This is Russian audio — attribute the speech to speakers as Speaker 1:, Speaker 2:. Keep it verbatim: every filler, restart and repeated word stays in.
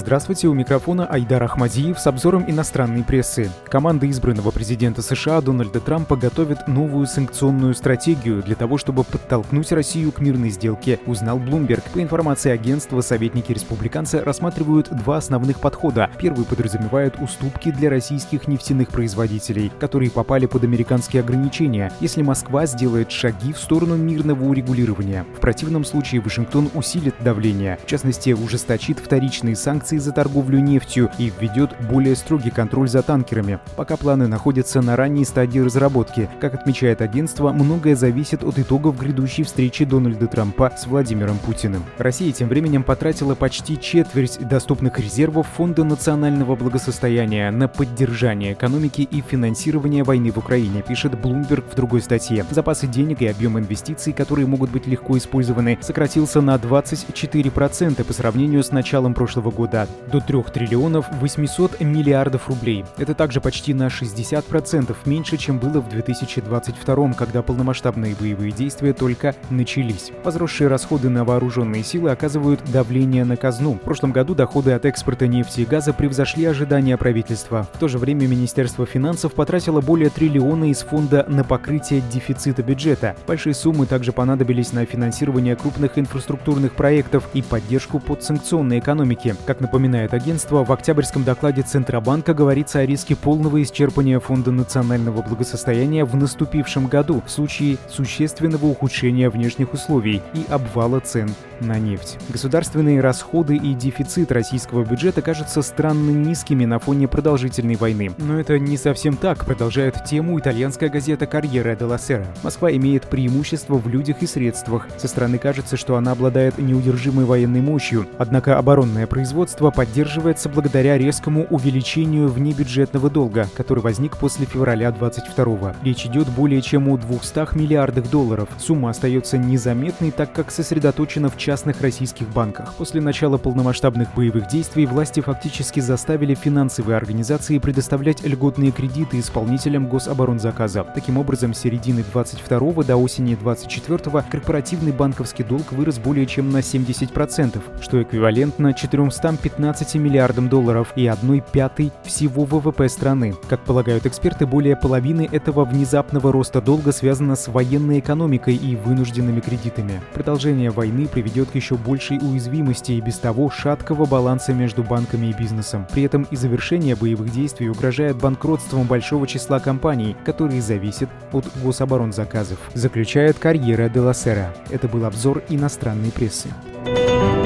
Speaker 1: Здравствуйте, у микрофона Айдар Ахмадиев с обзором иностранной прессы. Команда избранного президента США Дональда Трампа готовит новую санкционную стратегию для того, чтобы подтолкнуть Россию к мирной сделке, узнал Bloomberg. По информации агентства, советники-республиканцы рассматривают два основных подхода. Первый подразумевает уступки для российских нефтяных производителей, которые попали под американские ограничения, если Москва сделает шаги в сторону мирного урегулирования. В противном случае Вашингтон усилит давление, в частности, ужесточит вторичные санкции за торговлю нефтью и введет более строгий контроль за танкерами. Пока планы находятся на ранней стадии разработки. Как отмечает агентство, многое зависит от итогов грядущей встречи Дональда Трампа с Владимиром Путиным. Россия тем временем потратила почти четверть доступных резервов Фонда национального благосостояния на поддержание экономики и финансирование войны в Украине, пишет Bloomberg в другой статье. Запасы денег и объем инвестиций, которые могут быть легко использованы, сократился на двадцать четыре процента по сравнению с началом прошлого года, до трёх триллионов восьмисот миллиардов рублей. Это также почти на шестьдесят процентов меньше, чем было в две тысячи двадцать втором, когда полномасштабные боевые действия только начались. Возросшие расходы на вооруженные силы оказывают давление на казну. В прошлом году доходы от экспорта нефти и газа превзошли ожидания правительства. В то же время Министерство финансов потратило более триллиона из фонда на покрытие дефицита бюджета. Большие суммы также понадобились на финансирование крупных инфраструктурных проектов и поддержку подсанкционной экономики. Как напоминает агентство, в октябрьском докладе Центробанка говорится о риске полного исчерпания Фонда национального благосостояния в наступившем году в случае существенного ухудшения внешних условий и обвала цен на нефть. Государственные расходы и дефицит российского бюджета кажутся странно низкими на фоне продолжительной войны. Но это не совсем так, продолжает тему итальянская газета «Корьере делла Сера». Москва имеет преимущество в людях и средствах. Со стороны кажется, что она обладает неудержимой военной мощью. Однако оборонное производство поддерживается благодаря резкому увеличению внебюджетного долга, который возник после февраля двадцать второго. Речь идет более чем о двухстах миллиардах долларов. Сумма остается незаметной, так как сосредоточена в частных российских банках. После начала полномасштабных боевых действий власти фактически заставили финансовые организации предоставлять льготные кредиты исполнителям гособоронзаказа. Таким образом, с середины двадцать второго до осени двадцать четвёртого корпоративный банковский долг вырос более чем на семьдесят процентов, что эквивалентно четырёмстам пятнадцати миллиардам долларов и одной пятой всего ВВП страны. Как полагают эксперты, более половины этого внезапного роста долга связано с военной экономикой и вынужденными кредитами. Продолжение войны приведет к еще большей уязвимости и без того шаткого баланса между банками и бизнесом. При этом и завершение боевых действий угрожает банкротством большого числа компаний, которые зависят от гособоронзаказов, заключает «Корьере делла Сера». Это был обзор иностранной прессы.